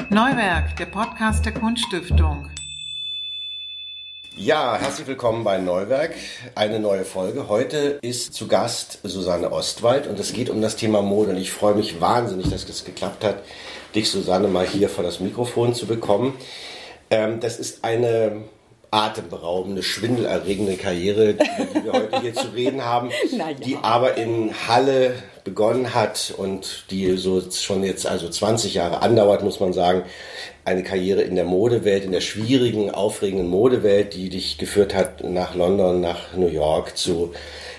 Neuwerk, der Podcast der Kunststiftung. Ja, herzlich willkommen bei Neuwerk, eine neue Folge. Heute ist zu Gast Susanne Ostwald und es geht um das Thema Mode. Und ich freue mich wahnsinnig, dass es geklappt hat, dich, Susanne, mal hier vor das Mikrofon zu bekommen. Das ist eine atemberaubende, schwindelerregende Karriere, über die wir heute hier zu reden haben, die aber in Halle begonnen hat und die so schon jetzt 20 Jahre andauert, muss man sagen. Eine Karriere in der Modewelt, in der schwierigen, aufregenden Modewelt, die dich geführt hat nach London, nach New York, zu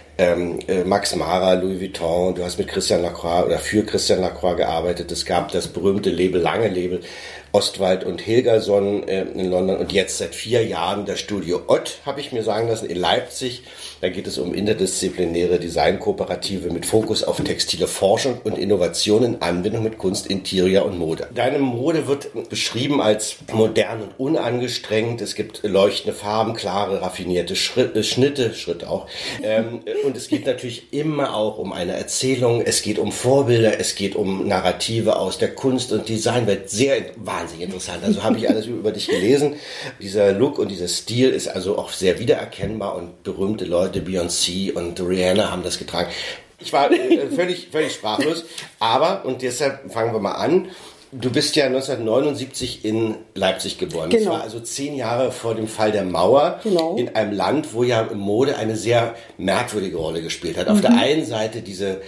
Max Mara, Louis Vuitton. Du hast mit Christian Lacroix oder für Christian Lacroix gearbeitet. Es gab das berühmte Label, lange Label, Ostwald und Hilgerson in London und jetzt seit 4 Jahren das Studio Ott, habe ich mir sagen lassen, in Leipzig. Da geht es um interdisziplinäre Designkooperative mit Fokus auf textile Forschung und Innovation in Anbindung mit Kunst, Interior und Mode. Deine Mode wird beschrieben als modern und unangestrengt. Es gibt leuchtende Farben, klare, raffinierte Schnitte auch. Und es geht natürlich immer auch um eine Erzählung. Es geht um Vorbilder, es geht um Narrative aus der Kunst- und Designwelt. Wahnsinnig interessant. Also habe ich alles über dich gelesen. Dieser Look und dieser Stil ist also auch sehr wiedererkennbar und berühmte Leute, Beyoncé und Rihanna haben das getragen. Ich war völlig sprachlos. Aber, und deshalb fangen wir mal an, du bist ja 1979 in Leipzig geboren. Genau. Das war also 10 Jahre vor dem Fall der Mauer. Genau. In einem Land, wo ja Mode eine sehr merkwürdige Rolle gespielt hat. Auf der einen Seite diese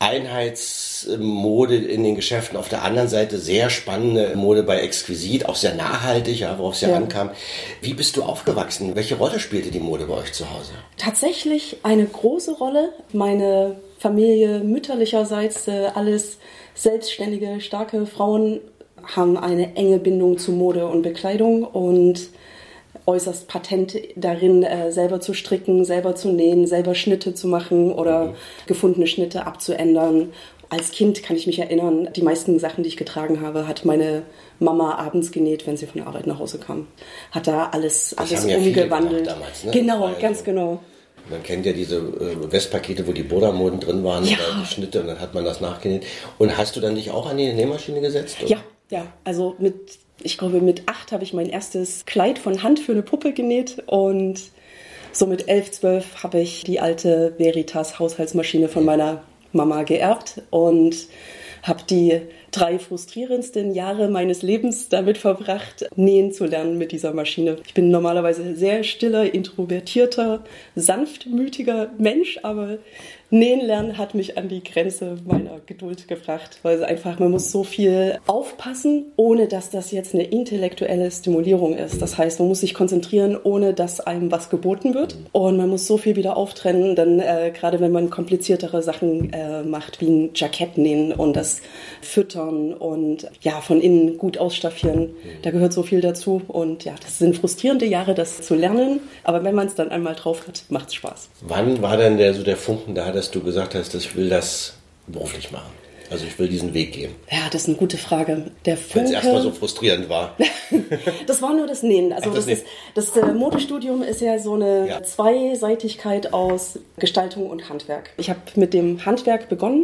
Einheitsmode in den Geschäften, auf der anderen Seite sehr spannende Mode bei Exquisit, auch sehr nachhaltig, ja, worauf es ja ankam. Wie bist du aufgewachsen? Welche Rolle spielte die Mode bei euch zu Hause? Tatsächlich eine große Rolle. Meine Familie mütterlicherseits, alles selbstständige, starke Frauen, haben eine enge Bindung zu Mode und Bekleidung und äußerst patent darin, selber zu stricken, selber zu nähen, selber Schnitte zu machen oder gefundene Schnitte abzuändern. Als Kind kann ich mich erinnern, die meisten Sachen, die ich getragen habe, hat meine Mama abends genäht, wenn sie von der Arbeit nach Hause kam. Hat da alles umgewandelt. Damals, ne? Genau, also, ganz genau. Man kennt ja diese Westpakete, wo die Boda-Moden drin waren, oder die Schnitte, und dann hat man das nachgenäht. Und hast du dann dich auch an die Nähmaschine gesetzt? Oder? Ja, also ich glaube mit 8 habe ich mein erstes Kleid von Hand für eine Puppe genäht und so mit 11, 12 habe ich die alte Veritas Haushaltsmaschine von meiner Mama geerbt und habe die 3 frustrierendsten Jahre meines Lebens damit verbracht, nähen zu lernen mit dieser Maschine. Ich bin normalerweise sehr stiller, introvertierter, sanftmütiger Mensch, aber Nähen lernen hat mich an die Grenze meiner Geduld gebracht, weil man muss so viel aufpassen, ohne dass das jetzt eine intellektuelle Stimulierung ist. Das heißt, man muss sich konzentrieren, ohne dass einem was geboten wird. Und man muss so viel wieder auftrennen, dann gerade wenn man kompliziertere Sachen macht, wie ein Jackett nähen und das füttern und von innen gut ausstaffieren. Da gehört so viel dazu und das sind frustrierende Jahre, das zu lernen. Aber wenn man es dann einmal drauf hat, macht es Spaß. Wann war denn der Funken da, dass du gesagt hast, ich will das beruflich machen? Also ich will diesen Weg gehen. Ja, das ist eine gute Frage. Weil es erstmal so frustrierend war. Das war nur das Nähen. Also das Modestudium ist ja so eine Zweiseitigkeit aus Gestaltung und Handwerk. Ich habe mit dem Handwerk begonnen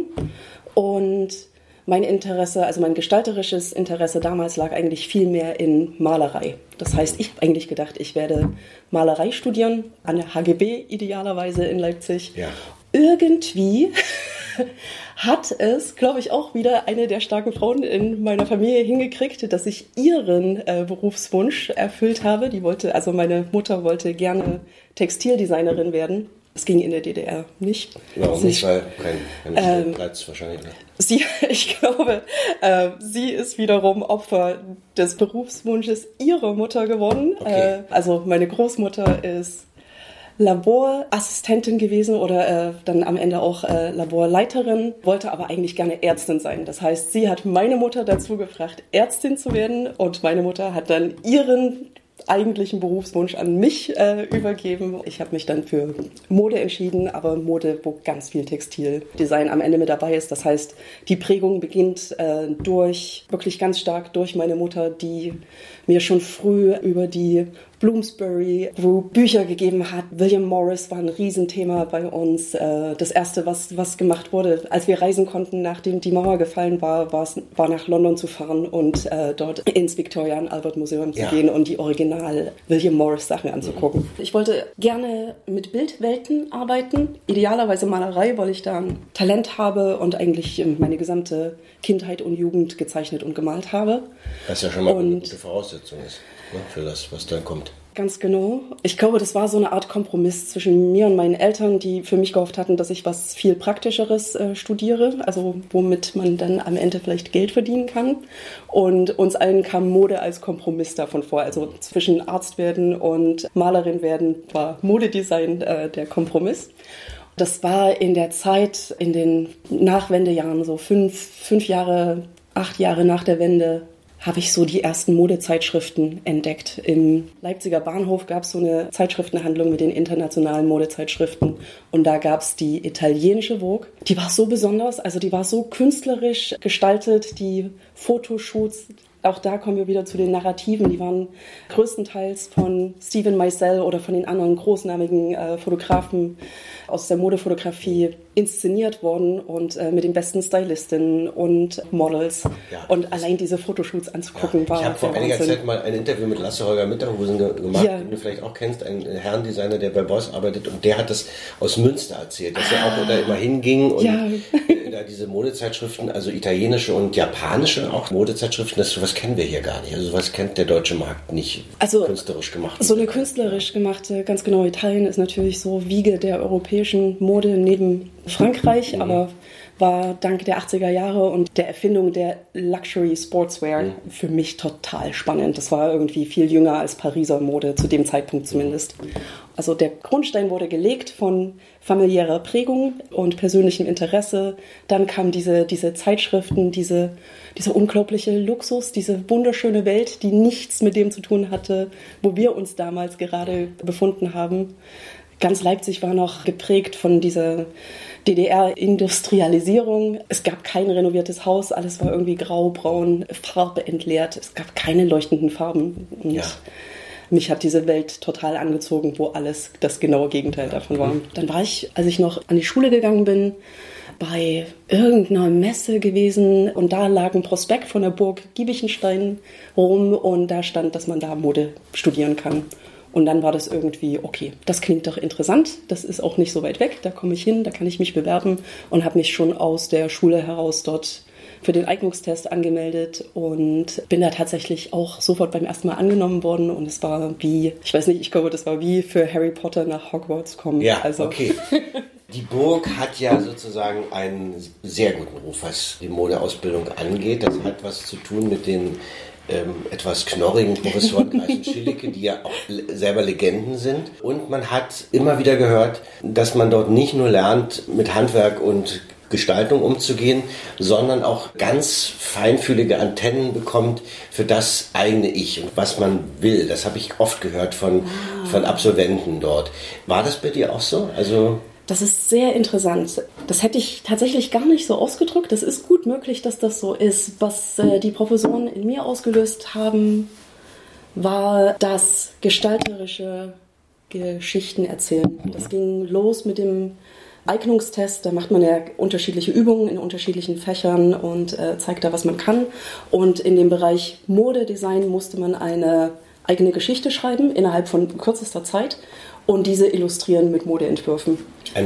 und mein gestalterisches Interesse damals lag eigentlich viel mehr in Malerei. Das heißt, ich habe eigentlich gedacht, ich werde Malerei studieren, an der HGB idealerweise in Leipzig. Ja. Irgendwie hat es, glaube ich, auch wieder eine der starken Frauen in meiner Familie hingekriegt, dass ich ihren Berufswunsch erfüllt habe. Meine Mutter wollte gerne Textildesignerin werden. Das ging in der DDR nicht. Warum nicht? Weil kein Platz wahrscheinlich. Ne? Ich glaube, sie ist wiederum Opfer des Berufswunsches ihrer Mutter geworden. Okay. Meine Großmutter ist Laborassistentin gewesen oder dann am Ende auch Laborleiterin, wollte aber eigentlich gerne Ärztin sein. Das heißt, sie hat meine Mutter dazu gefragt, Ärztin zu werden und meine Mutter hat dann ihren eigentlichen Berufswunsch an mich übergeben. Ich habe mich dann für Mode entschieden, aber Mode, wo ganz viel Textildesign am Ende mit dabei ist. Das heißt, die Prägung beginnt wirklich ganz stark durch meine Mutter, die mir schon früh über die Bloomsbury, wo Bücher gegeben hat. William Morris war ein Riesenthema bei uns. Das erste, was gemacht wurde, als wir reisen konnten, nachdem die Mauer gefallen war, war nach London zu fahren und dort ins Victoria and Albert Museum zu gehen und die Original William Morris Sachen anzugucken. Ich wollte gerne mit Bildwelten arbeiten, idealerweise Malerei, weil ich da ein Talent habe und eigentlich meine gesamte Kindheit und Jugend gezeichnet und gemalt habe. Was ja schon mal eine gute Voraussetzung ist, ne, für das, was dann kommt. Ganz genau. Ich glaube, das war so eine Art Kompromiss zwischen mir und meinen Eltern, die für mich gehofft hatten, dass ich was viel Praktischeres studiere, also womit man dann am Ende vielleicht Geld verdienen kann. Und uns allen kam Mode als Kompromiss davon vor. Also zwischen Arzt werden und Malerin werden war Modedesign der Kompromiss. Das war in der Zeit, in den Nachwendejahren, so 8 Jahre nach der Wende, habe ich so die ersten Modezeitschriften entdeckt. Im Leipziger Bahnhof gab es so eine Zeitschriftenhandlung mit den internationalen Modezeitschriften. Und da gab es die italienische Vogue. Die war so besonders, also die war so künstlerisch gestaltet, die Fotoshoots. Auch da kommen wir wieder zu den Narrativen. Die waren größtenteils von Steven Meisel oder von den anderen großnamigen Fotografen aus der Modefotografie inszeniert worden und mit den besten Stylistinnen und Models. Ja, und allein diese Fotoshoots anzugucken war. Ich habe vor einiger Zeit mal ein Interview mit Lasse Holger Mitterhusen gemacht, den du vielleicht auch kennst, ein Herrendesigner, der bei Boss arbeitet, und der hat das aus Münster erzählt, dass er auch da immer hinging und da diese Modezeitschriften, also italienische und japanische auch Modezeitschriften, sowas kennen wir hier gar nicht. Also sowas kennt der deutsche Markt nicht, also künstlerisch gemacht. So eine künstlerisch gemachte, ganz genau, Italien ist natürlich so Wiege der europäischen Mode neben Frankreich, aber war dank der 80er Jahre und der Erfindung der Luxury Sportswear für mich total spannend. Das war irgendwie viel jünger als Pariser Mode, zu dem Zeitpunkt zumindest. Also der Grundstein wurde gelegt von familiärer Prägung und persönlichem Interesse. Dann kamen diese Zeitschriften, dieser unglaubliche Luxus, diese wunderschöne Welt, die nichts mit dem zu tun hatte, wo wir uns damals gerade befunden haben. Ganz Leipzig war noch geprägt von dieser DDR-Industrialisierung. Es gab kein renoviertes Haus, alles war irgendwie grau, braun, farbeentleert. Es gab keine leuchtenden Farben. Und mich hat diese Welt total angezogen, wo alles das genaue Gegenteil davon war. Dann war ich, als ich noch an die Schule gegangen bin, bei irgendeiner Messe gewesen und da lag ein Prospekt von der Burg Giebichenstein rum und da stand, dass man da Mode studieren kann. Und dann war das irgendwie, okay, das klingt doch interessant, das ist auch nicht so weit weg, da komme ich hin, da kann ich mich bewerben und habe mich schon aus der Schule heraus dort für den Eignungstest angemeldet und bin da tatsächlich auch sofort beim ersten Mal angenommen worden und es war wie, ich weiß nicht, ich glaube, das war wie für Harry Potter nach Hogwarts kommen. Ja, also. Okay. Die Burg hat ja sozusagen einen sehr guten Ruf, was die Modeausbildung angeht. Das hat was zu tun mit den etwas knorrigen Professoren Kreis und Schillicke, die ja auch selber Legenden sind. Und man hat immer wieder gehört, dass man dort nicht nur lernt, mit Handwerk und Gestaltung umzugehen, sondern auch ganz feinfühlige Antennen bekommt für das eigene Ich und was man will. Das habe ich oft gehört von Absolventen dort. War das bei dir auch so? Also das ist sehr interessant. Das hätte ich tatsächlich gar nicht so ausgedrückt. Das ist gut möglich, dass das so ist. Was die Professoren in mir ausgelöst haben, war das gestalterische Geschichten erzählen. Das ging los mit dem Eignungstest. Da macht man ja unterschiedliche Übungen in unterschiedlichen Fächern und zeigt da, was man kann. Und in dem Bereich Modedesign musste man eine eigene Geschichte schreiben innerhalb von kürzester Zeit und diese illustrieren mit Modeentwürfen. Was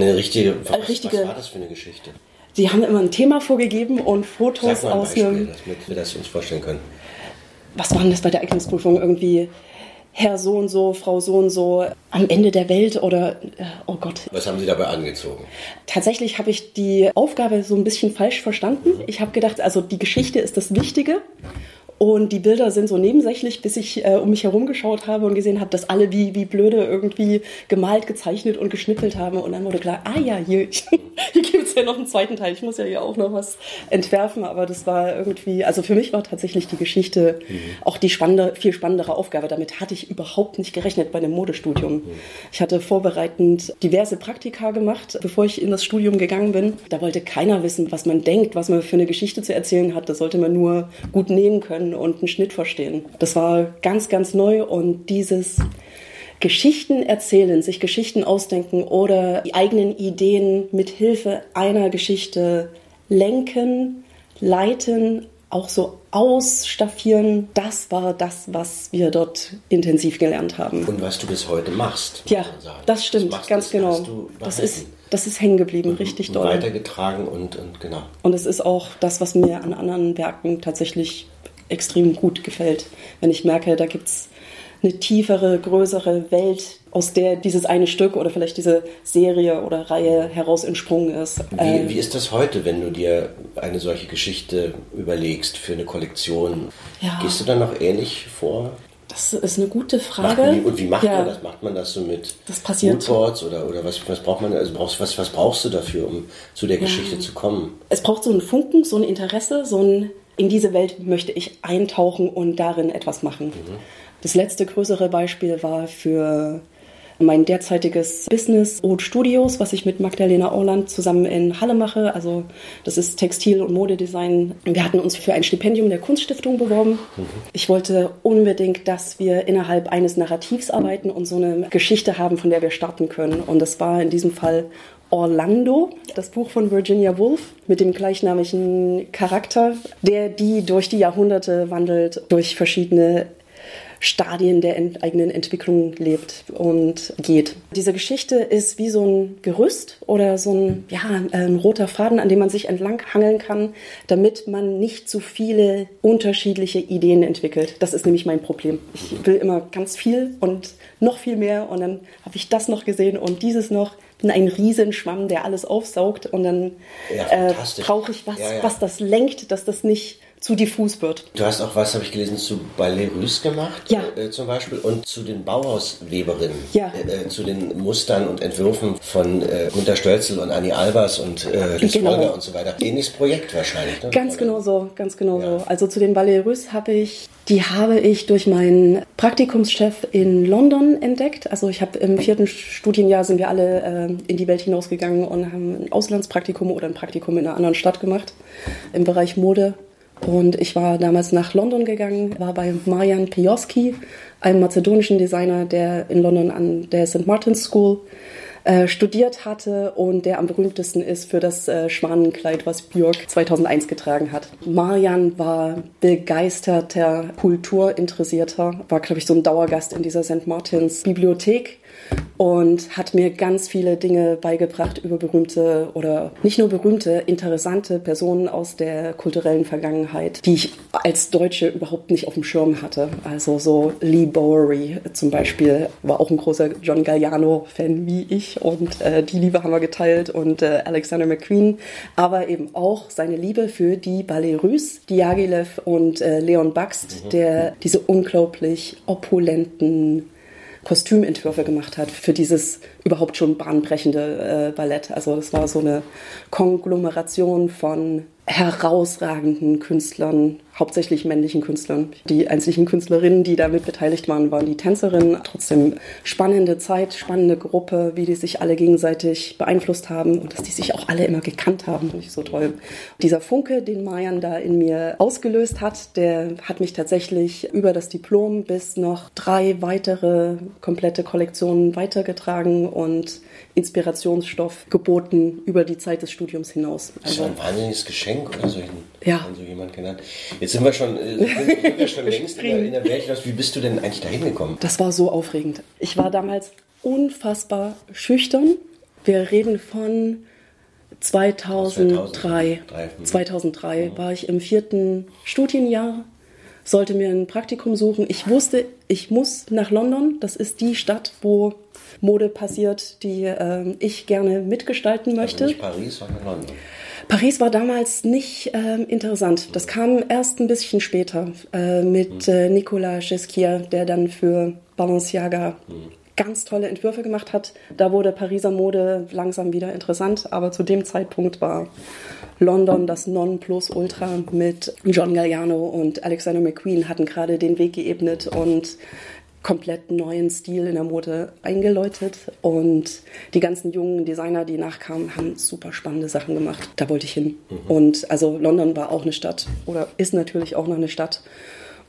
war das für eine Geschichte? Sie haben immer ein Thema vorgegeben und Fotos Sag mal ein aus Beispiel, einem... damit wir das uns vorstellen können. Was war denn das bei der Eignungsprüfung? Irgendwie Herr so und so, Frau so und so, am Ende der Welt oder... Oh Gott. Was haben Sie dabei angezogen? Tatsächlich habe ich die Aufgabe so ein bisschen falsch verstanden. Ich habe gedacht, also die Geschichte ist das Wichtige. Und die Bilder sind so nebensächlich, bis ich um mich herum geschaut habe und gesehen habe, dass alle wie blöde irgendwie gemalt, gezeichnet und geschnippelt haben. Und dann wurde klar, hier gibt es ja noch einen zweiten Teil. Ich muss ja hier auch noch was entwerfen. Aber das war irgendwie, also für mich war tatsächlich die Geschichte auch die viel spannendere Aufgabe. Damit hatte ich überhaupt nicht gerechnet bei einem Modestudium. Ich hatte vorbereitend diverse Praktika gemacht, bevor ich in das Studium gegangen bin. Da wollte keiner wissen, was man denkt, was man für eine Geschichte zu erzählen hat. Da sollte man nur gut nähen können können und einen Schnitt verstehen. Das war ganz, ganz neu und dieses Geschichten erzählen, sich Geschichten ausdenken oder die eigenen Ideen mit Hilfe einer Geschichte lenken, leiten, auch so ausstaffieren, das war das, was wir dort intensiv gelernt haben. Und was du bis heute machst. Ja, das stimmt, ganz genau. Das ist hängen geblieben, richtig doll. Weitergetragen und genau. Und es ist auch das, was mir an anderen Werken tatsächlich extrem gut gefällt. Wenn ich merke, da gibt es eine tiefere, größere Welt, aus der dieses eine Stück oder vielleicht diese Serie oder Reihe heraus entsprungen ist. Wie ist das heute, wenn du dir eine solche Geschichte überlegst für eine Kollektion? Ja. Gehst du dann noch ähnlich vor? Das ist eine gute Frage. Und wie macht man das? Macht man das so mit Moodboards oder was braucht man? Also was brauchst du dafür, um zu der Geschichte zu kommen? Es braucht so einen Funken, so ein Interesse, in diese Welt möchte ich eintauchen und darin etwas machen. Mhm. Das letzte größere Beispiel war für mein derzeitiges Business Haute Studios, was ich mit Magdalena Orland zusammen in Halle mache. Also das ist Textil- und Modedesign. Wir hatten uns für ein Stipendium der Kunststiftung beworben. Mhm. Ich wollte unbedingt, dass wir innerhalb eines Narrativs arbeiten und so eine Geschichte haben, von der wir starten können. Und das war in diesem Fall Orlando, das Buch von Virginia Woolf mit dem gleichnamigen Charakter, der die durch die Jahrhunderte wandelt, durch verschiedene Stadien der eigenen Entwicklung lebt und geht. Diese Geschichte ist wie so ein Gerüst oder so ein roter Faden, an dem man sich entlang hangeln kann, damit man nicht zu viele unterschiedliche Ideen entwickelt. Das ist nämlich mein Problem. Ich will immer ganz viel und noch viel mehr und dann habe ich das noch gesehen und dieses noch. Bin ein Riesenschwamm, der alles aufsaugt und dann brauche ich was das lenkt, dass das nicht zu diffus wird. Du hast auch was, habe ich gelesen, zu Ballet Russe gemacht, zum Beispiel, und zu den Bauhausweberinnen, zu den Mustern und Entwürfen von Gunter Stölzel und Annie Albers und Liz Volger und so weiter. Ähnliches Projekt wahrscheinlich, ne? Ganz genau so. Also zu den Ballet Russe habe ich durch meinen Praktikumschef in London entdeckt. Also ich habe im 4. Studienjahr sind wir alle in die Welt hinausgegangen und haben ein Auslandspraktikum oder ein Praktikum in einer anderen Stadt gemacht im Bereich Mode. Und ich war damals nach London gegangen, war bei Marian Pioski, einem mazedonischen Designer, der in London an der St. Martin's School studiert hatte und der am berühmtesten ist für das Schwanenkleid, was Björk 2001 getragen hat. Marian war begeisterter Kulturinteressierter, war, glaube ich, so ein Dauergast in dieser St. Martin's Bibliothek und hat mir ganz viele Dinge beigebracht über berühmte oder nicht nur berühmte, interessante Personen aus der kulturellen Vergangenheit, die ich als Deutsche überhaupt nicht auf dem Schirm hatte. Also so Lee Bowery zum Beispiel war auch ein großer John Galliano-Fan wie ich und die Liebe haben wir geteilt und Alexander McQueen, aber eben auch seine Liebe für die Ballet Russe, Diaghilev und Leon Bakst, der diese unglaublich opulenten Kostümentwürfe gemacht hat für dieses überhaupt schon bahnbrechende Ballett. Also das war so eine Konglomeration von herausragenden Künstlern, hauptsächlich männlichen Künstlern. Die einzigen Künstlerinnen, die damit beteiligt waren, waren die Tänzerinnen. Trotzdem spannende Zeit, spannende Gruppe, wie die sich alle gegenseitig beeinflusst haben und dass die sich auch alle immer gekannt haben. Finde ich so toll. Dieser Funke, den Marian da in mir ausgelöst hat, der hat mich tatsächlich über das Diplom bis noch 3 weitere komplette Kollektionen weitergetragen und Inspirationsstoff geboten über die Zeit des Studiums hinaus. Das war ein wahnsinniges Geschenk oder so, so jemand genannt. Jetzt sind wir schon längst in der Welt. Wie bist du denn eigentlich da hingekommen? Das war so aufregend. Ich war damals unfassbar schüchtern. Wir reden von 2003. 2003 war ich im 4. Studienjahr, sollte mir ein Praktikum suchen. Ich wusste, ich muss nach London. Das ist die Stadt, wo Mode passiert, die ich gerne mitgestalten möchte. Also nicht Paris, sondern London. Paris war damals nicht interessant. Das kam erst ein bisschen später mit Nicolas Ghesquière, der dann für Balenciaga ganz tolle Entwürfe gemacht hat. Da wurde Pariser Mode langsam wieder interessant, aber zu dem Zeitpunkt war London das Nonplusultra mit John Galliano und Alexander McQueen hatten gerade den Weg geebnet und komplett neuen Stil in der Mode eingeläutet und die ganzen jungen Designer, die nachkamen, haben super spannende Sachen gemacht. Da wollte ich hin. Und also London war auch eine Stadt oder ist natürlich auch noch eine Stadt,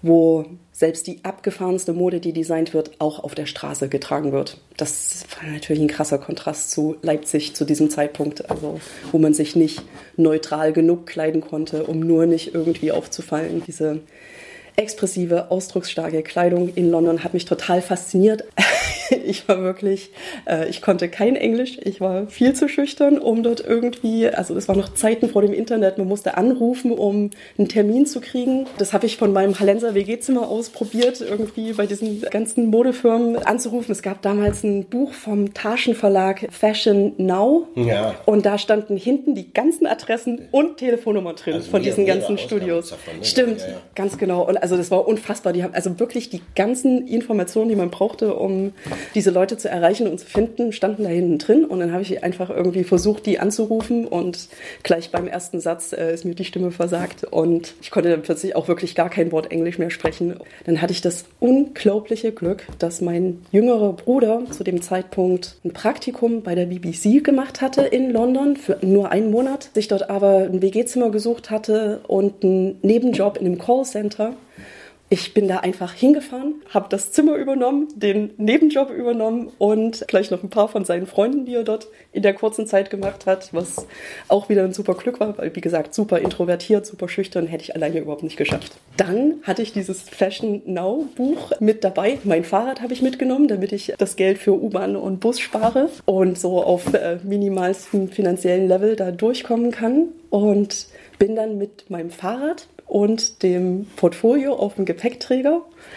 wo selbst die abgefahrenste Mode, die designt wird, auch auf der Straße getragen wird. Das war natürlich ein krasser Kontrast zu Leipzig zu diesem Zeitpunkt, also wo man sich nicht neutral genug kleiden konnte, um nur nicht irgendwie aufzufallen. Diese expressive, ausdrucksstarke Kleidung in London hat mich total fasziniert. Ich war wirklich, ich konnte kein Englisch, ich war viel zu schüchtern, um dort irgendwie, also es waren noch Zeiten vor dem Internet, man musste anrufen, um einen Termin zu kriegen. Das habe ich von meinem Hallenser WG-Zimmer aus probiert, irgendwie bei diesen ganzen Modefirmen anzurufen. Es gab damals ein Buch vom Taschenverlag Fashion Now, ja. Und da standen hinten die ganzen Adressen und Telefonnummern drin, also von diesen ganzen Studios. Davon, ne? Stimmt, ja. Ganz genau. Und also das war unfassbar. Die haben also wirklich die ganzen Informationen, die man brauchte, um diese Leute zu erreichen und zu finden, standen da hinten drin. Und dann habe ich einfach irgendwie versucht, die anzurufen. Und gleich beim ersten Satz ist mir die Stimme versagt. Und ich konnte dann plötzlich auch wirklich gar kein Wort Englisch mehr sprechen. Dann hatte ich das unglaubliche Glück, dass mein jüngerer Bruder zu dem Zeitpunkt ein Praktikum bei der BBC gemacht hatte in London für nur einen Monat, sich dort aber ein WG-Zimmer gesucht hatte und einen Nebenjob in einem Callcenter. Ich bin da einfach hingefahren, habe das Zimmer übernommen, den Nebenjob übernommen und gleich noch ein paar von seinen Freunden, die er dort in der kurzen Zeit gemacht hat, was auch wieder ein super Glück war, weil wie gesagt, super introvertiert, super schüchtern, hätte ich alleine überhaupt nicht geschafft. Dann hatte ich dieses Fashion Now Buch mit dabei. Mein Fahrrad habe ich mitgenommen, damit ich das Geld für U-Bahn und Bus spare und so auf minimalstem finanziellen Level da durchkommen kann und bin dann mit meinem Fahrrad und dem Portfolio auf dem Gepäckträger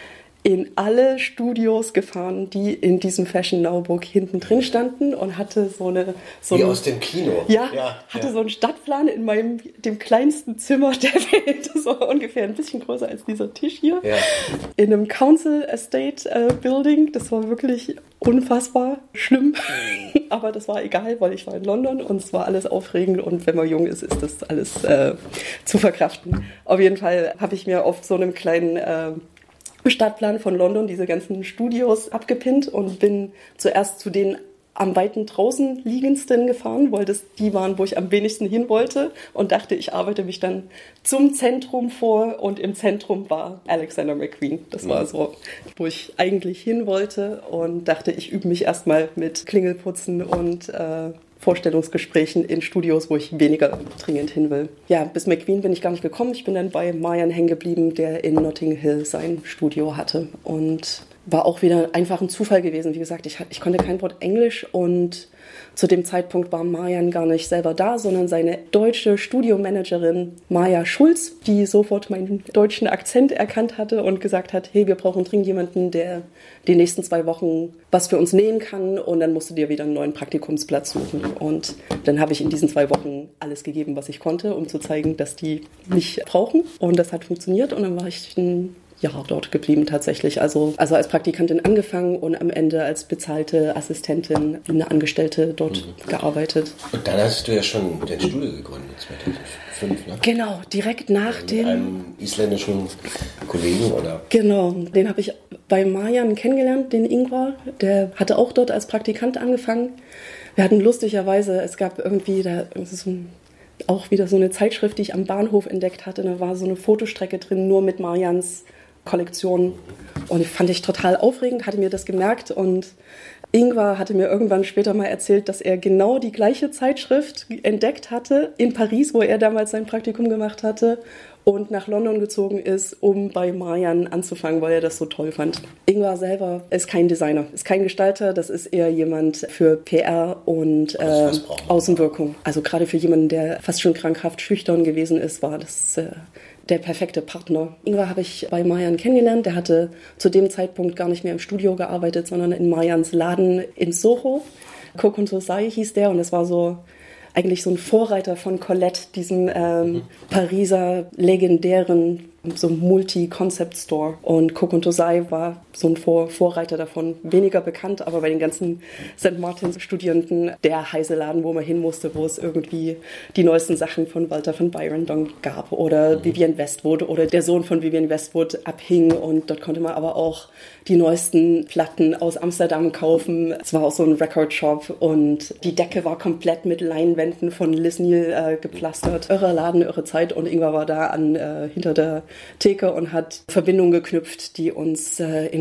in alle Studios gefahren, die in diesem Fashion Now Book hinten drin standen und hatte wie aus dem Kino. Ja, hatte so einen Stadtplan in dem kleinsten Zimmer der Welt, so ungefähr ein bisschen größer als dieser Tisch hier, in einem Council Estate Building. Das war wirklich unfassbar schlimm, aber das war egal, weil ich war in London und es war alles aufregend und wenn man jung ist, ist das alles zu verkraften. Auf jeden Fall habe ich mir auf so einem kleinen Stadtplan von London diese ganzen Studios abgepinnt und bin zuerst zu den am weiten draußen liegendsten gefahren, weil das die waren, wo ich am wenigsten hin wollte und dachte, ich arbeite mich dann zum Zentrum vor und im Zentrum war Alexander McQueen. Das war so, wo ich eigentlich hin wollte und dachte, ich übe mich erstmal mit Klingelputzen und Vorstellungsgesprächen in Studios, wo ich weniger dringend hin will. Ja, bis McQueen bin ich gar nicht gekommen. Ich bin dann bei Marjan hängen geblieben, der in Notting Hill sein Studio hatte und war auch wieder einfach ein Zufall gewesen. Wie gesagt, ich konnte kein Wort Englisch und zu dem Zeitpunkt war Marjan gar nicht selber da, sondern seine deutsche Studiomanagerin Maja Schulz, die sofort meinen deutschen Akzent erkannt hatte und gesagt hat, hey, wir brauchen dringend jemanden, der die nächsten 2 Wochen was für uns nähen kann und dann musst du dir wieder einen neuen Praktikumsplatz suchen. Und dann habe ich in diesen 2 Wochen alles gegeben, was ich konnte, um zu zeigen, dass die mich brauchen. Und das hat funktioniert und dann war ich ein Jahr dort geblieben tatsächlich. Also als Praktikantin angefangen und am Ende als bezahlte Assistentin, eine Angestellte dort gearbeitet. Und dann hast du ja schon dein Studio gegründet, 2005, ne? Genau, direkt nach dem... einem isländischen Kollegen, oder? Genau, den habe ich bei Marjan kennengelernt, den Ingvar. Der hatte auch dort als Praktikant angefangen. Wir hatten lustigerweise, es gab irgendwie auch wieder so eine Zeitschrift, die ich am Bahnhof entdeckt hatte. Da war so eine Fotostrecke drin, nur mit Marjans Kollektion. Und ich fand ich total aufregend, hatte mir das gemerkt. Und Ingvar hatte mir irgendwann später mal erzählt, dass er genau die gleiche Zeitschrift entdeckt hatte in Paris, wo er damals sein Praktikum gemacht hatte und nach London gezogen ist, um bei Marjan anzufangen, weil er das so toll fand. Ingvar selber ist kein Designer, ist kein Gestalter, das ist eher jemand für PR und Außenwirkung. Also gerade für jemanden, der fast schon krankhaft schüchtern gewesen ist, war das der perfekte Partner. Ingvar habe ich bei Marjan kennengelernt. Der hatte zu dem Zeitpunkt gar nicht mehr im Studio gearbeitet, sondern in Marjans Laden in Soho. Kokuntosai hieß der und das war so eigentlich so ein Vorreiter von Colette, diesem Pariser legendären so Multi-Concept-Store. Und Kokuntosai war so ein Vorreiter davon, weniger bekannt, aber bei den ganzen St. Martins-Studierenden der heiße Laden, wo man hin musste, wo es irgendwie die neuesten Sachen von Walter von Byron dann gab oder Vivienne Westwood oder der Sohn von Vivienne Westwood abhing und dort konnte man aber auch die neuesten Platten aus Amsterdam kaufen. Es war auch so ein Record-Shop und die Decke war komplett mit Leinwänden Wänden von Liz Neal gepflastert. Irrer Laden, irre Zeit und Ingvar war da hinter der Theke und hat Verbindungen geknüpft, die uns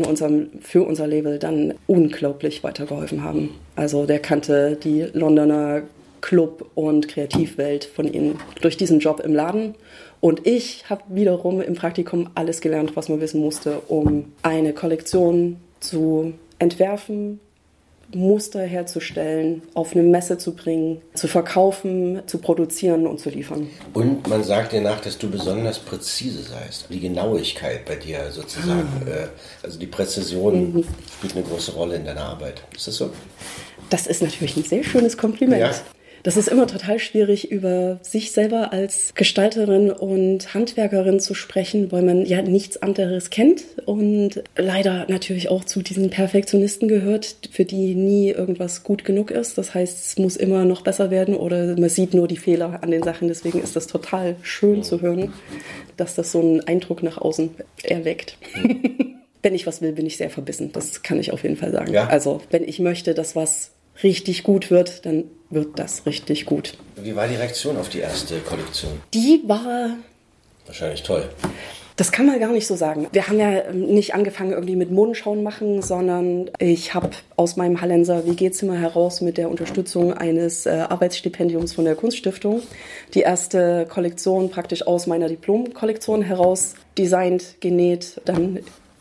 für unser Label dann unglaublich weitergeholfen haben. Also der kannte die Londoner Club- und Kreativwelt von ihnen durch diesen Job im Laden. Und ich habe wiederum im Praktikum alles gelernt, was man wissen musste, um eine Kollektion zu entwerfen, Muster herzustellen, auf eine Messe zu bringen, zu verkaufen, zu produzieren und zu liefern. Und man sagt dir nach, dass du besonders präzise seist. Die Genauigkeit bei dir sozusagen, also die Präzision spielt eine große Rolle in deiner Arbeit. Ist das so? Das ist natürlich ein sehr schönes Kompliment. Ja. Das ist immer total schwierig, über sich selber als Gestalterin und Handwerkerin zu sprechen, weil man ja nichts anderes kennt und leider natürlich auch zu diesen Perfektionisten gehört, für die nie irgendwas gut genug ist. Das heißt, es muss immer noch besser werden oder man sieht nur die Fehler an den Sachen. Deswegen ist das total schön zu hören, dass das so einen Eindruck nach außen erweckt. Wenn ich was will, bin ich sehr verbissen. Das kann ich auf jeden Fall sagen. Ja. Also, wenn ich möchte, dass was richtig gut wird, dann wird das richtig gut. Wie war die Reaktion auf die erste Kollektion? Die war... Wahrscheinlich toll. Das kann man gar nicht so sagen. Wir haben ja nicht angefangen irgendwie mit Modenschauen machen, sondern ich habe aus meinem Hallenser WG-Zimmer heraus mit der Unterstützung eines Arbeitsstipendiums von der Kunststiftung die erste Kollektion praktisch aus meiner Diplomkollektion heraus designt, genäht, dann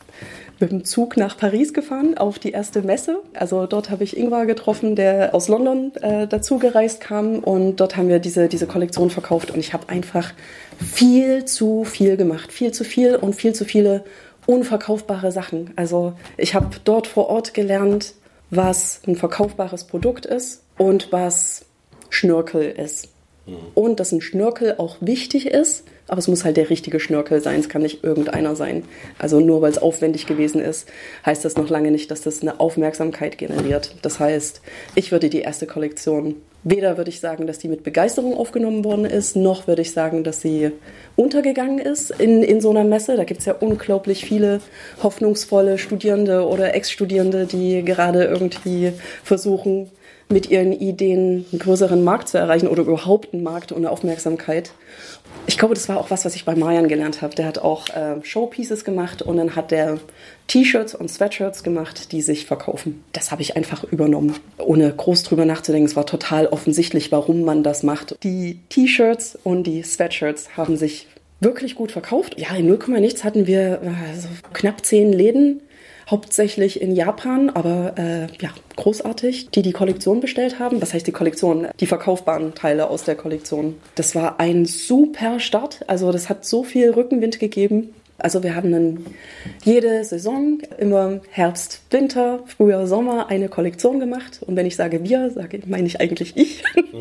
mit dem Zug nach Paris gefahren auf die erste Messe. Also dort habe ich Ingvar getroffen, der aus London dazu gereist kam und dort haben wir diese Kollektion verkauft und ich habe einfach viel zu viel gemacht. Viel zu viel und viel zu viele unverkaufbare Sachen. Also ich habe dort vor Ort gelernt, was ein verkaufbares Produkt ist und was Schnörkel ist. Und dass ein Schnörkel auch wichtig ist, aber es muss halt der richtige Schnörkel sein, es kann nicht irgendeiner sein. Also nur weil es aufwendig gewesen ist, heißt das noch lange nicht, dass das eine Aufmerksamkeit generiert. Das heißt, ich würde die erste Kollektion, weder würde ich sagen, dass die mit Begeisterung aufgenommen worden ist, noch würde ich sagen, dass sie untergegangen ist in so einer Messe. Da gibt es ja unglaublich viele hoffnungsvolle Studierende oder Ex-Studierende, die gerade irgendwie versuchen, mit ihren Ideen einen größeren Markt zu erreichen oder überhaupt einen Markt und eine Aufmerksamkeit. Ich glaube, das war auch was ich bei Marian gelernt habe. Der hat auch Showpieces gemacht und dann hat der T-Shirts und Sweatshirts gemacht, die sich verkaufen. Das habe ich einfach übernommen, ohne groß drüber nachzudenken. Es war total offensichtlich, warum man das macht. Die T-Shirts und die Sweatshirts haben sich wirklich gut verkauft. Ja, in 0, nichts hatten wir knapp 10 Läden, hauptsächlich in Japan, aber großartig, die Kollektion bestellt haben. Was heißt die Kollektion? Die verkaufbaren Teile aus der Kollektion. Das war ein super Start. Also das hat so viel Rückenwind gegeben. Also wir haben dann jede Saison, immer Herbst, Winter, Frühjahr, Sommer eine Kollektion gemacht. Und wenn ich sage wir, meine ich eigentlich ich.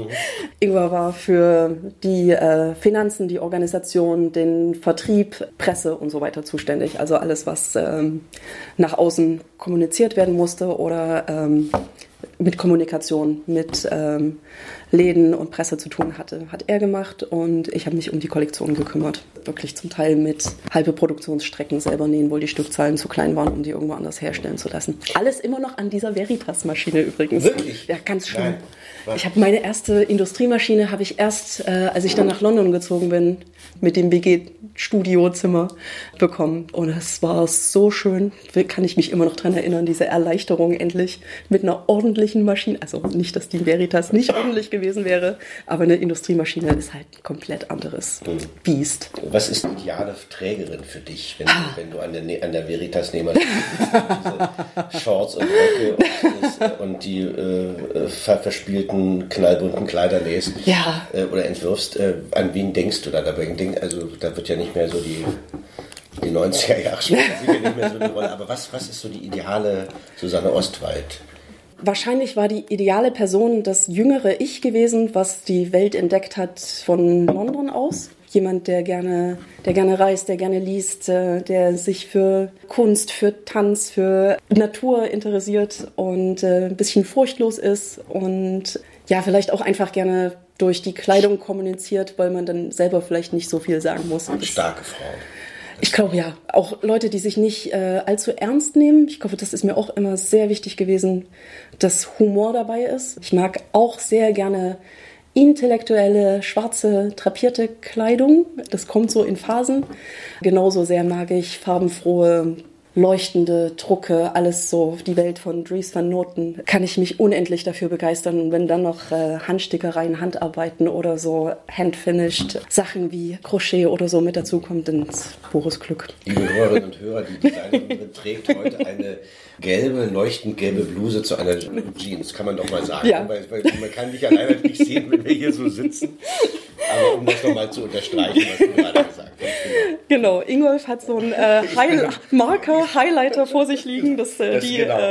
Ingvar war für die Finanzen, die Organisation, den Vertrieb, Presse und so weiter zuständig. Also alles, was nach außen kommuniziert werden musste oder mit Kommunikation, mit Läden und Presse zu tun hatte, hat er gemacht und ich habe mich um die Kollektion gekümmert. Wirklich zum Teil mit halbe Produktionsstrecken selber nähen, wo die Stückzahlen zu klein waren, um die irgendwo anders herstellen zu lassen. Alles immer noch an dieser Veritas-Maschine übrigens. Wirklich? Ja, ganz schön. Nein. Ich habe meine erste Industriemaschine habe ich erst, als ich dann nach London gezogen bin, mit dem WG-Studiozimmer bekommen. Und es war so schön, kann ich mich immer noch dran erinnern, diese Erleichterung endlich mit einer ordentlichen Maschine. Also nicht, dass die Veritas nicht ordentlich gewesen wäre, aber eine Industriemaschine ist halt ein komplett anderes Biest. Was ist die ideale Trägerin für dich, wenn du an der Veritas nähst? Diese Shorts und Röcke und die verspielten, knallbunten Kleider nähst oder entwirfst. An wen denkst du da dabei? Also da wird ja nicht mehr so die 90er Jahre spielen nicht mehr so eine Rolle. Aber was ist so die ideale Susanne Ostwald? Wahrscheinlich war die ideale Person das jüngere Ich gewesen, was die Welt entdeckt hat von London aus. Jemand, der gerne reist, der gerne liest, der sich für Kunst, für Tanz, für Natur interessiert und ein bisschen furchtlos ist und ja, vielleicht auch einfach gerne durch die Kleidung kommuniziert, weil man dann selber vielleicht nicht so viel sagen muss. Starke Frau. Ich glaube ja, auch Leute, die sich nicht allzu ernst nehmen. Ich glaube, das ist mir auch immer sehr wichtig gewesen, dass Humor dabei ist. Ich mag auch sehr gerne intellektuelle, schwarze, drapierte Kleidung. Das kommt so in Phasen. Genauso sehr mag ich farbenfrohe, leuchtende Drucke, alles so, die Welt von Dries van Noten, kann ich mich unendlich dafür begeistern. Und wenn dann noch Handstickereien, Handarbeiten oder so handfinished Sachen wie Crochet oder so mit dazukommt, dann ist pures Glück. Liebe Hörerinnen und Hörer, die Designerin trägt heute eine gelbe, leuchtend gelbe Bluse zu einer Jeans, kann man doch mal sagen. Ja. Weil man kann dich alleine nicht sehen, wenn wir hier so sitzen. Aber um das nochmal zu unterstreichen, was du gerade gesagt hast. Genau, Ingolf hat so einen Highlighter vor sich liegen. Das ist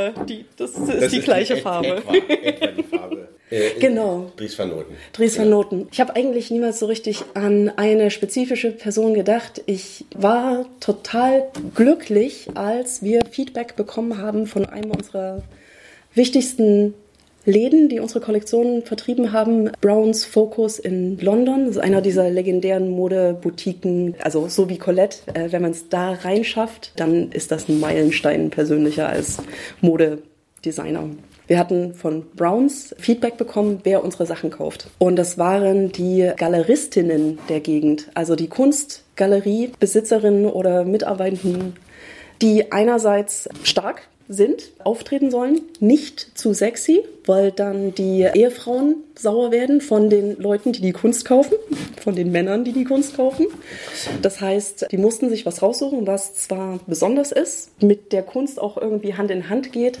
die gleiche Farbe. Etwa die Farbe. Genau. Dries van Noten. Dries van Noten. Ich habe eigentlich niemals so richtig an eine spezifische Person gedacht. Ich war total glücklich, als wir Feedback bekommen haben von einem unserer wichtigsten Läden, die unsere Kollektionen vertrieben haben. Browns Focus in London. Das ist einer dieser legendären Modeboutiquen. Also so wie Colette. Wenn man es da reinschafft, dann ist das ein Meilenstein persönlicher als Modedesigner. Wir hatten von Browns Feedback bekommen, wer unsere Sachen kauft. Und das waren die Galeristinnen der Gegend, also die Kunstgaleriebesitzerinnen oder Mitarbeitenden, die einerseits stark sind, auftreten sollen, nicht zu sexy, weil dann die Ehefrauen sauer werden von den Leuten, die die Kunst kaufen, von den Männern, die die Kunst kaufen. Das heißt, die mussten sich was raussuchen, was zwar besonders ist, mit der Kunst auch irgendwie Hand in Hand geht,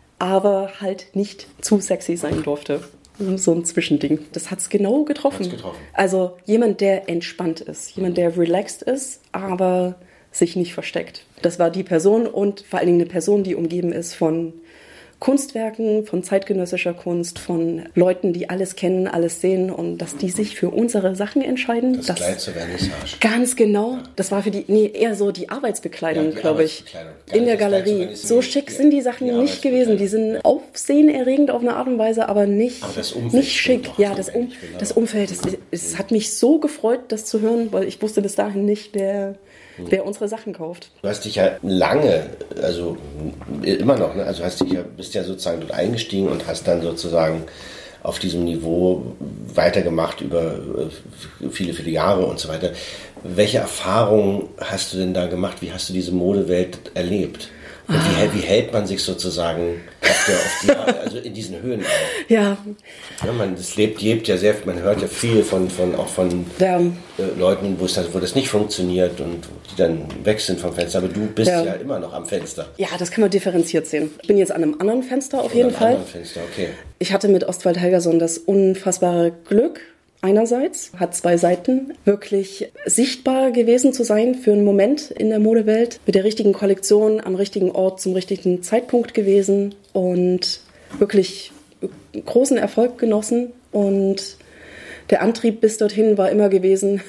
aber halt nicht zu sexy sein durfte. So ein Zwischending. Das hat's genau getroffen. Also jemand, der entspannt ist, jemand, der relaxed ist, aber sich nicht versteckt. Das war die Person und vor allen Dingen eine Person, die umgeben ist von Kunstwerken, von zeitgenössischer Kunst, von Leuten, die alles kennen, alles sehen und dass die sich für unsere Sachen entscheiden. Das Kleid zur Vernissage. Ganz genau. Das war für eher so die Arbeitsbekleidung, glaube ich. In der Galerie. So schick sind die Sachen nicht gewesen. Die sind aufsehenerregend auf eine Art und Weise, aber nicht schick. Ja, das Umfeld, es hat mich so gefreut, das zu hören, weil ich wusste bis dahin nicht, wer unsere Sachen kauft. Du hast dich ja lange, also immer noch, ne? Also bist ja sozusagen dort eingestiegen und hast dann sozusagen auf diesem Niveau weitergemacht über viele, viele Jahre und so weiter. Welche Erfahrungen hast du denn da gemacht? Wie hast du diese Modewelt erlebt? Und wie hält man sich sozusagen also in diesen Höhen auf? Ja. Das lebt ja sehr, man hört ja viel von Leuten, wo das nicht funktioniert und die dann weg sind vom Fenster. Aber du bist ja immer noch am Fenster. Ja, das kann man differenziert sehen. Ich bin jetzt an einem anderen Fenster auf jeden Fall. An einem anderen Fenster, okay. Ich hatte mit Ostwald Helgason das unfassbare Glück, einerseits, hat zwei Seiten, wirklich sichtbar gewesen zu sein für einen Moment in der Modewelt, mit der richtigen Kollektion, am richtigen Ort, zum richtigen Zeitpunkt gewesen und wirklich großen Erfolg genossen. Und der Antrieb bis dorthin war immer gewesen,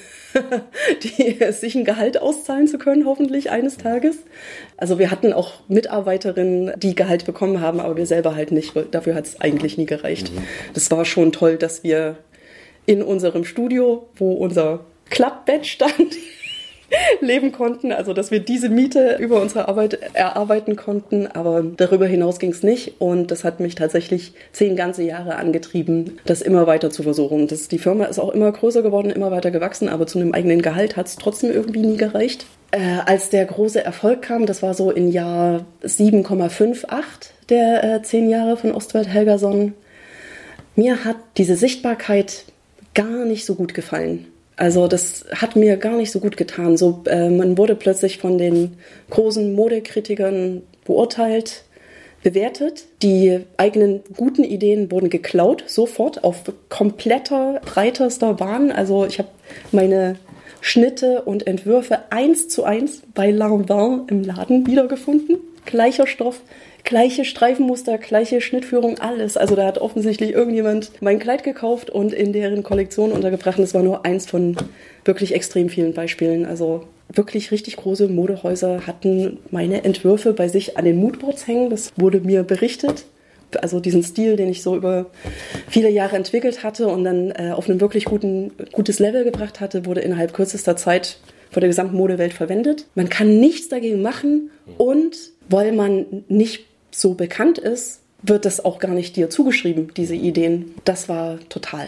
sich ein Gehalt auszahlen zu können, hoffentlich eines Tages. Also wir hatten auch Mitarbeiterinnen, die Gehalt bekommen haben, aber wir selber halt nicht, weil dafür hat es eigentlich nie gereicht. Das war schon toll, dass wir in unserem Studio, wo unser Klappbett stand, leben konnten. Also, dass wir diese Miete über unsere Arbeit erarbeiten konnten. Aber darüber hinaus ging es nicht. Und das hat mich tatsächlich 10 ganze Jahre angetrieben, das immer weiter zu versuchen. Die Firma ist auch immer größer geworden, immer weiter gewachsen. Aber zu einem eigenen Gehalt hat es trotzdem irgendwie nie gereicht. Als der große Erfolg kam, das war so im Jahr 7,58 der 10 Jahre von Ostwald Helgason. Mir hat diese Sichtbarkeit gar nicht so gut gefallen. Also das hat mir gar nicht so gut getan. Man wurde plötzlich von den großen Modekritikern beurteilt, bewertet. Die eigenen guten Ideen wurden geklaut, sofort auf kompletter, breitester Bahn. Also ich habe meine Schnitte und Entwürfe 1:1 bei Lanvin im Laden wiedergefunden. Gleicher Stoff, gleiche Streifenmuster, gleiche Schnittführung, alles. Also da hat offensichtlich irgendjemand mein Kleid gekauft und in deren Kollektion untergebracht. Das war nur eins von wirklich extrem vielen Beispielen. Also wirklich richtig große Modehäuser hatten meine Entwürfe bei sich an den Moodboards hängen. Das wurde mir berichtet. Also diesen Stil, den ich so über viele Jahre entwickelt hatte und dann auf einem wirklich gutes Level gebracht hatte, wurde innerhalb kürzester Zeit von der gesamten Modewelt verwendet. Man kann nichts dagegen machen und weil man nicht so bekannt ist, wird das auch gar nicht dir zugeschrieben, diese Ideen. Das war total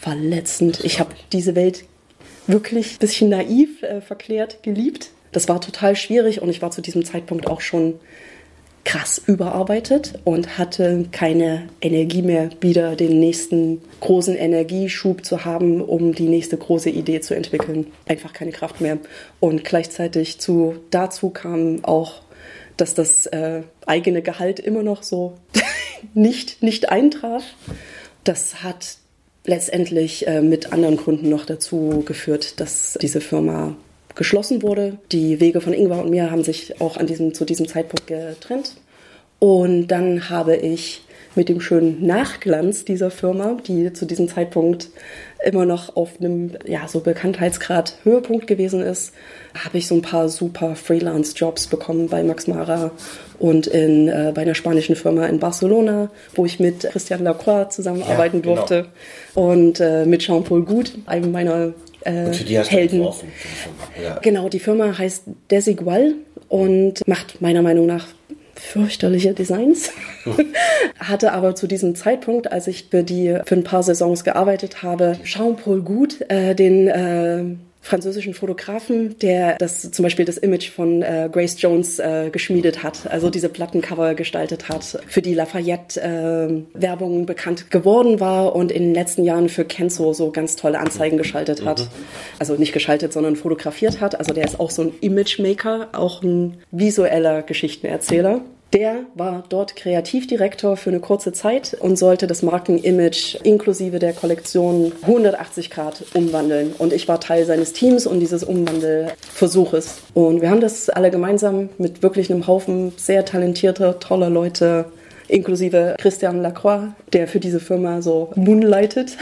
verletzend. Ich habe diese Welt wirklich ein bisschen naiv, verklärt, geliebt. Das war total schwierig und ich war zu diesem Zeitpunkt auch schon krass überarbeitet und hatte keine Energie mehr, wieder den nächsten großen Energieschub zu haben, um die nächste große Idee zu entwickeln. Einfach keine Kraft mehr. Und gleichzeitig dazu kam auch, dass das eigene Gehalt immer noch so nicht eintraf. Das hat letztendlich mit anderen Gründen noch dazu geführt, dass diese Firma geschlossen wurde. Die Wege von Ingvar und mir haben sich auch zu diesem Zeitpunkt getrennt. Und dann habe ich mit dem schönen Nachglanz dieser Firma, die zu diesem Zeitpunkt immer noch auf einem so Bekanntheitsgrad Höhepunkt gewesen ist, habe ich so ein paar super Freelance-Jobs bekommen bei Max Mara und bei einer spanischen Firma in Barcelona, wo ich mit Christian Lacroix zusammenarbeiten durfte und mit Jean-Paul Goude, einem meiner und für die hast Helden. Du entworfen. Ja. Genau, die Firma heißt Desigual und macht meiner Meinung nach fürchterliche Designs. Hatte aber zu diesem Zeitpunkt, als ich für ein paar Saisons gearbeitet habe, Jean-Paul Goude, den französischen Fotografen, der zum Beispiel das Image von Grace Jones geschmiedet hat, also diese Plattencover gestaltet hat, für die Lafayette-Werbung bekannt geworden war und in den letzten Jahren für Kenzo so ganz tolle Anzeigen geschaltet hat. Also nicht geschaltet, sondern fotografiert hat. Also der ist auch so ein Imagemaker, auch ein visueller Geschichtenerzähler. Der war dort Kreativdirektor für eine kurze Zeit und sollte das Markenimage inklusive der Kollektion 180 Grad umwandeln. Und ich war Teil seines Teams und dieses Umwandelversuches. Und wir haben das alle gemeinsam mit wirklich einem Haufen sehr talentierter, toller Leute, inklusive Christian Lacroix, der für diese Firma so moonlightet.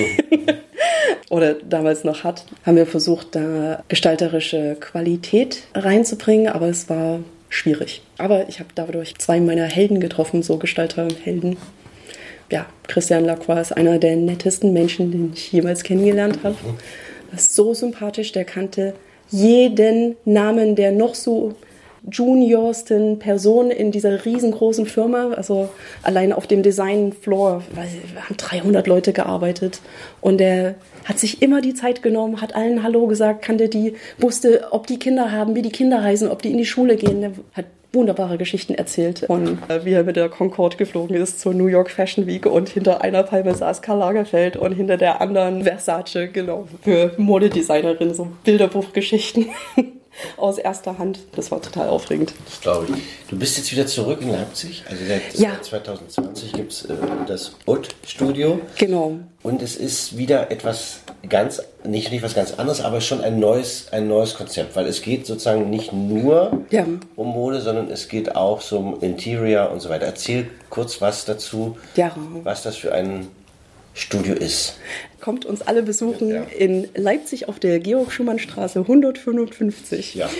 Oder damals noch hat, haben wir versucht, da gestalterische Qualität reinzubringen, aber es war schwierig. Aber ich habe dadurch 2 meiner Helden getroffen, so Gestalterhelden. Ja, Christian Lacroix ist einer der nettesten Menschen, den ich jemals kennengelernt habe. Er ist so sympathisch, der kannte jeden Namen der noch so juniorsten Person in dieser riesengroßen Firma. Also allein auf dem Design-Floor, wir haben 300 Leute gearbeitet und der hat sich immer die Zeit genommen, hat allen Hallo gesagt, wusste, ob die Kinder haben, wie die Kinder heißen, ob die in die Schule gehen. Der hat wunderbare Geschichten erzählt von wie er mit der Concorde geflogen ist zur New York Fashion Week und hinter einer Palme saß Karl Lagerfeld und hinter der anderen Versace, genau, für Modedesignerin, so Bilderbuchgeschichten. Aus erster Hand. Das war total aufregend. Das glaube ich. Du bist jetzt wieder zurück in Leipzig. Also seit 2020 gibt es das UT-Studio. Genau. Und es ist wieder etwas nicht was ganz anderes, aber schon ein neues Konzept. Weil es geht sozusagen nicht nur um Mode, sondern es geht auch so um Interior und so weiter. Erzähl kurz was dazu, was das für ein Studio ist. Kommt uns alle besuchen in Leipzig auf der Georg-Schumann-Straße 155. Ja.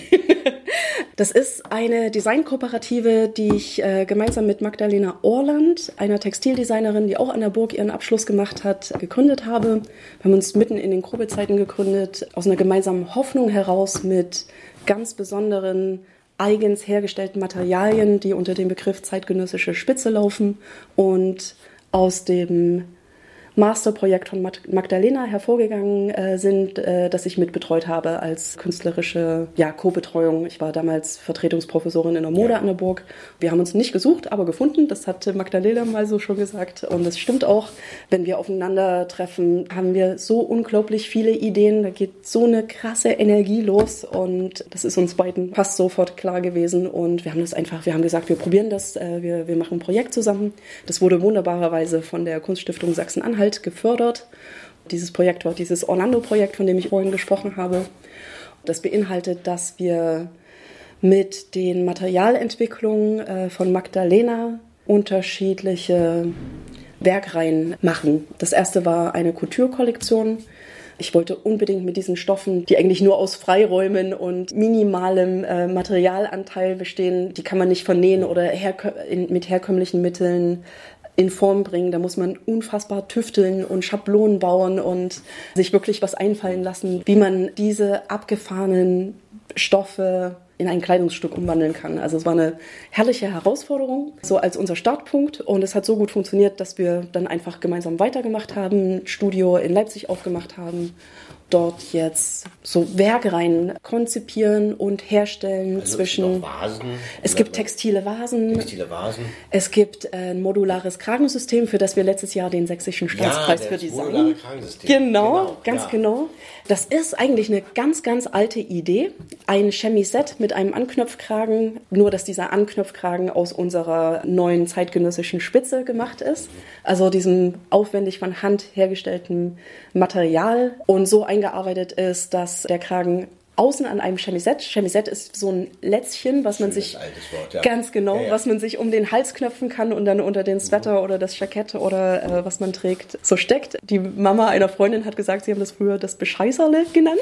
Das ist eine Designkooperative, die ich gemeinsam mit Magdalena Orland, einer Textildesignerin, die auch an der Burg ihren Abschluss gemacht hat, gegründet habe. Wir haben uns mitten in den Covid-Zeiten gegründet, aus einer gemeinsamen Hoffnung heraus mit ganz besonderen eigens hergestellten Materialien, die unter dem Begriff zeitgenössische Spitze laufen und aus dem Masterprojekt von Magdalena hervorgegangen sind, das ich mitbetreut habe als künstlerische Co-Betreuung. Ich war damals Vertretungsprofessorin in der Mode an der Burg. Wir haben uns nicht gesucht, aber gefunden. Das hat Magdalena mal so schon gesagt. Und das stimmt auch. Wenn wir aufeinandertreffen, haben wir so unglaublich viele Ideen. Da geht so eine krasse Energie los. Und das ist uns beiden fast sofort klar gewesen. Und wir haben gesagt, wir probieren das. Wir machen ein Projekt zusammen. Das wurde wunderbarerweise von der Kunststiftung Sachsen-Anhalt gefördert. Dieses Projekt war dieses Orlando-Projekt, von dem ich vorhin gesprochen habe. Das beinhaltet, dass wir mit den Materialentwicklungen von Magdalena unterschiedliche Werkreihen machen. Das erste war eine Couture-Kollektion. Ich wollte unbedingt mit diesen Stoffen, die eigentlich nur aus Freiräumen und minimalem Materialanteil bestehen, die kann man nicht vernähen oder mit herkömmlichen Mitteln in Form bringen. Da muss man unfassbar tüfteln und Schablonen bauen und sich wirklich was einfallen lassen, wie man diese abgefahrenen Stoffe in ein Kleidungsstück umwandeln kann. Also es war eine herrliche Herausforderung, so als unser Startpunkt. Und es hat so gut funktioniert, dass wir dann einfach gemeinsam weitergemacht haben, ein Studio in Leipzig aufgemacht haben, dort jetzt so Werkreihen konzipieren und herstellen Also zwischen... Vasen, es gibt textile Vasen. Es gibt ein modulares Kragensystem, für das wir letztes Jahr den Sächsischen Staatspreis für Design... Genau, ganz genau. Das ist eigentlich eine ganz, ganz alte Idee. Ein Chemisette mit einem Anknöpfkragen, nur dass dieser Anknöpfkragen aus unserer neuen zeitgenössischen Spitze gemacht ist. Also diesem aufwendig von Hand hergestellten Material und so eingearbeitet ist, dass der Kragen außen an einem Chemisette ist so ein Lätzchen, was man sich ganz genau, was man sich um den Hals knöpfen kann und dann unter den Sweater oder das Jackett oder was man trägt, so steckt. Die Mama einer Freundin hat gesagt, sie haben das früher das Bescheißerle genannt.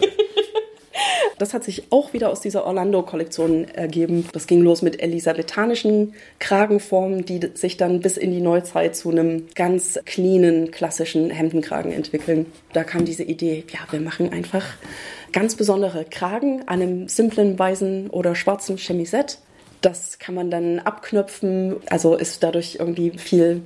Das hat sich auch wieder aus dieser Orlando-Kollektion ergeben. Das ging los mit elisabethanischen Kragenformen, die sich dann bis in die Neuzeit zu einem ganz cleanen, klassischen Hemdenkragen entwickeln. Da kam diese Idee, ja, wir machen einfach ganz besondere Kragen an einem simplen weißen oder schwarzen Chemisette. Das kann man dann abknöpfen, also ist dadurch irgendwie viel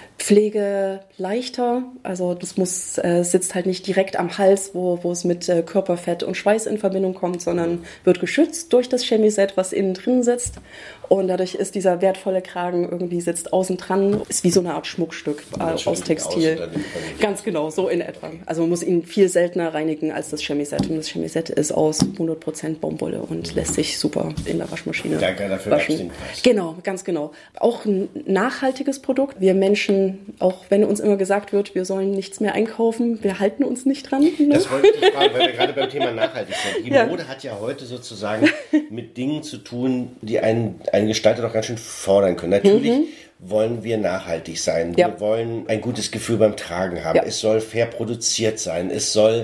Pflege leichter, also das sitzt halt nicht direkt am Hals, wo es mit Körperfett und Schweiß in Verbindung kommt, sondern wird geschützt durch das Chemisette, was innen drin sitzt. Und dadurch ist dieser wertvolle Kragen irgendwie sitzt außen dran, ist wie so eine Art Schmuckstück aus Textil. Ganz genau, so in etwa. Also man muss ihn viel seltener reinigen als das Chemisette. Und das Chemisette ist aus 100% Baumwolle und lässt sich super in der Waschmaschine waschen. Genau, ganz genau. Auch ein nachhaltiges Produkt. Wir Menschen, auch wenn uns immer gesagt wird, wir sollen nichts mehr einkaufen, wir halten uns nicht dran. Ne? Das wollte ich dich fragen, weil wir gerade beim Thema nachhaltig sind. Die Mode hat ja heute sozusagen mit Dingen zu tun, die einen Gestalter doch ganz schön fordern können. Natürlich wollen wir nachhaltig sein. Wir wollen ein gutes Gefühl beim Tragen haben. Es soll fair produziert sein. Es soll,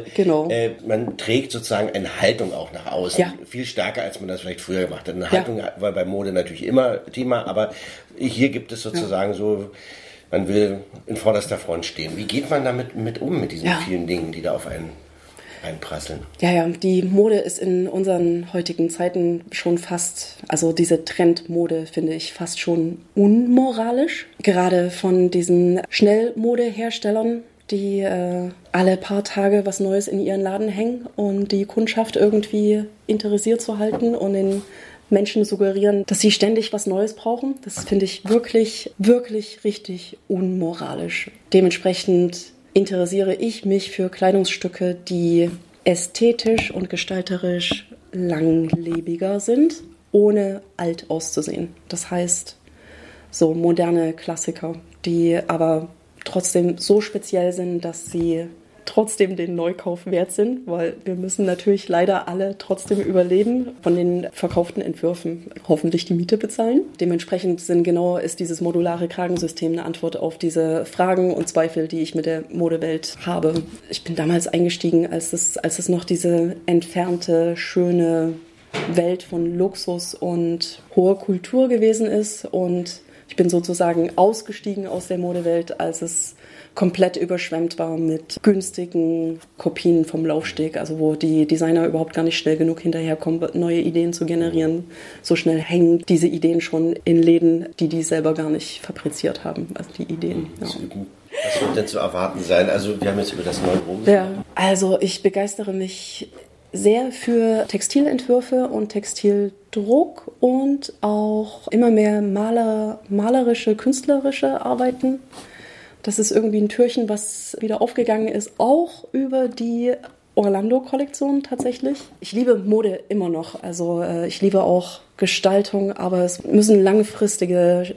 man trägt sozusagen eine Haltung auch nach außen. Viel stärker, als man das vielleicht früher gemacht hat. Eine Haltung war bei Mode natürlich immer Thema, aber hier gibt es sozusagen so, man will in vorderster Front stehen. Wie geht man damit mit diesen vielen Dingen, die da auf einen einprasseln? Ja, die Mode ist in unseren heutigen Zeiten schon fast, also diese Trendmode finde ich fast schon unmoralisch. Gerade von diesen Schnellmodeherstellern, die alle paar Tage was Neues in ihren Laden hängen und die Kundschaft irgendwie interessiert zu halten und den Menschen suggerieren, dass sie ständig was Neues brauchen. Das finde ich wirklich, wirklich richtig unmoralisch. Dementsprechend interessiere ich mich für Kleidungsstücke, die ästhetisch und gestalterisch langlebiger sind, ohne alt auszusehen. Das heißt, so moderne Klassiker, die aber trotzdem so speziell sind, dass sie trotzdem den Neukauf wert sind, weil wir müssen natürlich leider alle trotzdem überleben, von den verkauften Entwürfen hoffentlich die Miete bezahlen. Dementsprechend ist dieses modulare Kragensystem eine Antwort auf diese Fragen und Zweifel, die ich mit der Modewelt habe. Ich bin damals eingestiegen, als es noch diese entfernte, schöne Welt von Luxus und hoher Kultur gewesen ist, und ich bin sozusagen ausgestiegen aus der Modewelt, als es komplett überschwemmt war mit günstigen Kopien vom Laufsteg, also wo die Designer überhaupt gar nicht schnell genug hinterherkommen, neue Ideen zu generieren. So schnell hängen diese Ideen schon in Läden, die selber gar nicht fabriziert haben, also die Ideen. Ja. Was wird denn zu erwarten sein? Also wir haben jetzt über das neue Büro gesprochen. Ja, also ich begeistere mich sehr für Textilentwürfe und Textildruck und auch immer mehr malerische, künstlerische Arbeiten. Das ist irgendwie ein Türchen, was wieder aufgegangen ist, auch über die Orlando-Kollektion tatsächlich. Ich liebe Mode immer noch, also ich liebe auch Gestaltung, aber es müssen langfristigere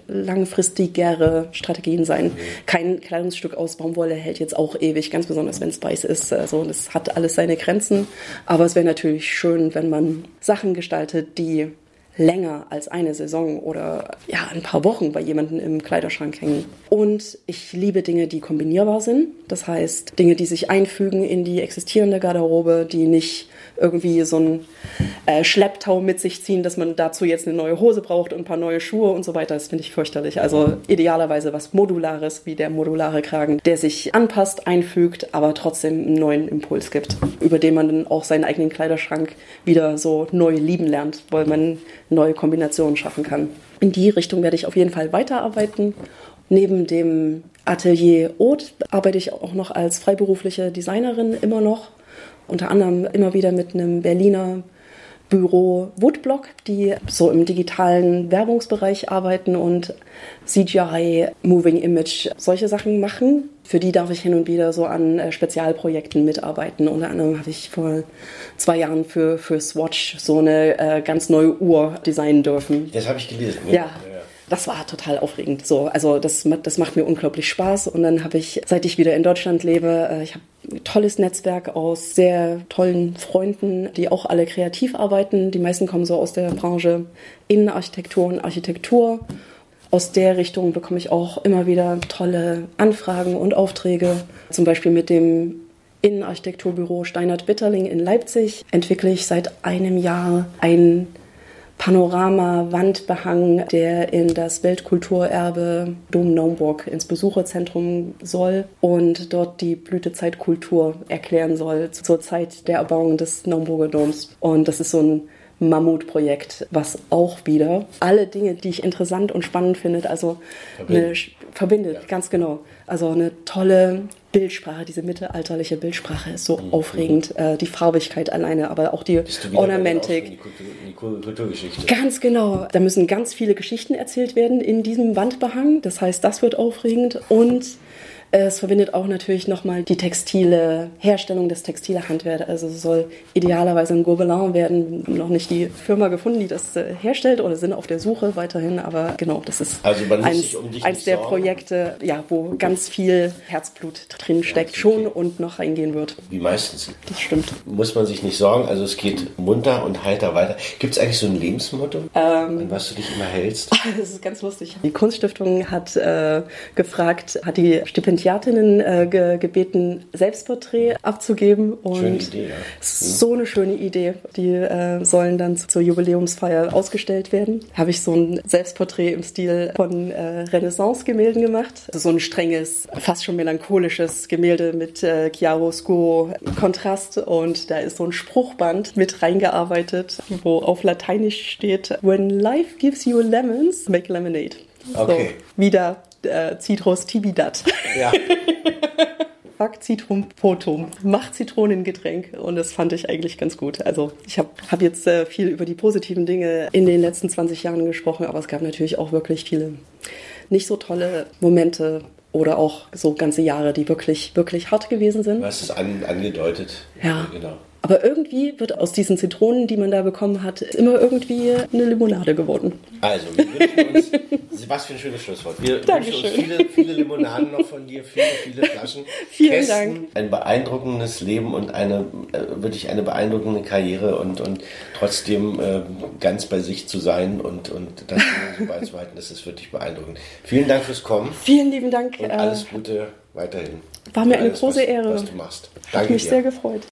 Strategien sein. Kein Kleidungsstück aus Baumwolle hält jetzt auch ewig, ganz besonders wenn es weiß ist. Also das hat alles seine Grenzen, aber es wäre natürlich schön, wenn man Sachen gestaltet, die länger als eine Saison oder ein paar Wochen bei jemandem im Kleiderschrank hängen. Und ich liebe Dinge, die kombinierbar sind. Das heißt, Dinge, die sich einfügen in die existierende Garderobe, die nicht irgendwie so ein Schlepptau mit sich ziehen, dass man dazu jetzt eine neue Hose braucht und ein paar neue Schuhe und so weiter. Das finde ich fürchterlich. Also idealerweise was Modulares, wie der modulare Kragen, der sich anpasst, einfügt, aber trotzdem einen neuen Impuls gibt, über den man dann auch seinen eigenen Kleiderschrank wieder so neu lieben lernt, weil man neue Kombinationen schaffen kann. In die Richtung werde ich auf jeden Fall weiterarbeiten. Neben dem Atelier Haute arbeite ich auch noch als freiberufliche Designerin immer noch. Unter anderem immer wieder mit einem Berliner Büro Woodblock, die so im digitalen Werbungsbereich arbeiten und CGI, Moving Image, solche Sachen machen. Für die darf ich hin und wieder so an Spezialprojekten mitarbeiten. Unter anderem habe ich vor 2 Jahren für Swatch so eine ganz neue Uhr designen dürfen. Das habe ich gelesen. Ja. Das war total aufregend. So, also das macht mir unglaublich Spaß. Und dann habe ich, seit ich wieder in Deutschland lebe, ich habe ein tolles Netzwerk aus sehr tollen Freunden, die auch alle kreativ arbeiten. Die meisten kommen so aus der Branche Innenarchitektur und Architektur. Aus der Richtung bekomme ich auch immer wieder tolle Anfragen und Aufträge. Zum Beispiel mit dem Innenarchitekturbüro Steinert-Bitterling in Leipzig entwickle ich seit einem Jahr ein Panorama-Wandbehang, der in das Weltkulturerbe Dom Naumburg ins Besucherzentrum soll und dort die Blütezeitkultur erklären soll zur Zeit der Erbauung des Naumburger Doms. Und das ist so ein Mammutprojekt, was auch wieder alle Dinge, die ich interessant und spannend finde, also verbindet, ja. Ganz genau. Also eine tolle Bildsprache, diese mittelalterliche Bildsprache ist so aufregend. Die Farbigkeit alleine, aber auch die Ornamentik. Die Kulturgeschichte. Ganz genau. Da müssen ganz viele Geschichten erzählt werden in diesem Wandbehang. Das heißt, das wird aufregend und es verbindet auch natürlich nochmal die textile Herstellung, das textile Handwerk. Also es soll idealerweise ein Gobelin werden. Noch nicht die Firma gefunden, die das herstellt oder sind auf der Suche weiterhin. Aber genau, das ist also eins der Projekte, ja, wo ganz viel Herzblut drin steckt schon und noch reingehen wird. Wie meistens. Das stimmt. Muss man sich nicht sorgen. Also es geht munter und heiter weiter. Gibt es eigentlich so ein Lebensmotto, an was du dich immer hältst? Das ist ganz lustig. Die Kunststiftung hat gefragt, hat die Stipendiatinnen gebeten, Selbstporträt abzugeben. Und schöne Idee, ja. So eine schöne Idee. Die sollen dann zur Jubiläumsfeier ausgestellt werden. Habe ich so ein Selbstporträt im Stil von Renaissance-Gemälden gemacht. Also so ein strenges, fast schon melancholisches Gemälde mit Chiaroscuro-Kontrast. Und da ist so ein Spruchband mit reingearbeitet, wo auf Lateinisch steht: When life gives you lemons, make lemonade. Okay. So, wieder Citrus tibidat. Ja. Fac Citrum potum. Macht Zitronengetränk. Und das fand ich eigentlich ganz gut. Also ich hab jetzt viel über die positiven Dinge in den letzten 20 Jahren gesprochen, aber es gab natürlich auch wirklich viele nicht so tolle Momente oder auch so ganze Jahre, die wirklich, wirklich hart gewesen sind. Du hast es angedeutet. Ja. Genau. Aber irgendwie wird aus diesen Zitronen, die man da bekommen hat, immer irgendwie eine Limonade geworden. Also, wir wünschen uns, was für ein schönes Schlusswort. Wir wünschen uns viele Limonaden noch von dir, viele Flaschen. Vielen Dank. Ein beeindruckendes Leben und wirklich eine beeindruckende Karriere und trotzdem ganz bei sich zu sein und das so beizubehalten, das ist wirklich beeindruckend. Vielen Dank fürs Kommen. Vielen lieben Dank. Und alles Gute weiterhin. War mir eine große Ehre. Was du machst. Danke Hat mich dir. sehr gefreut.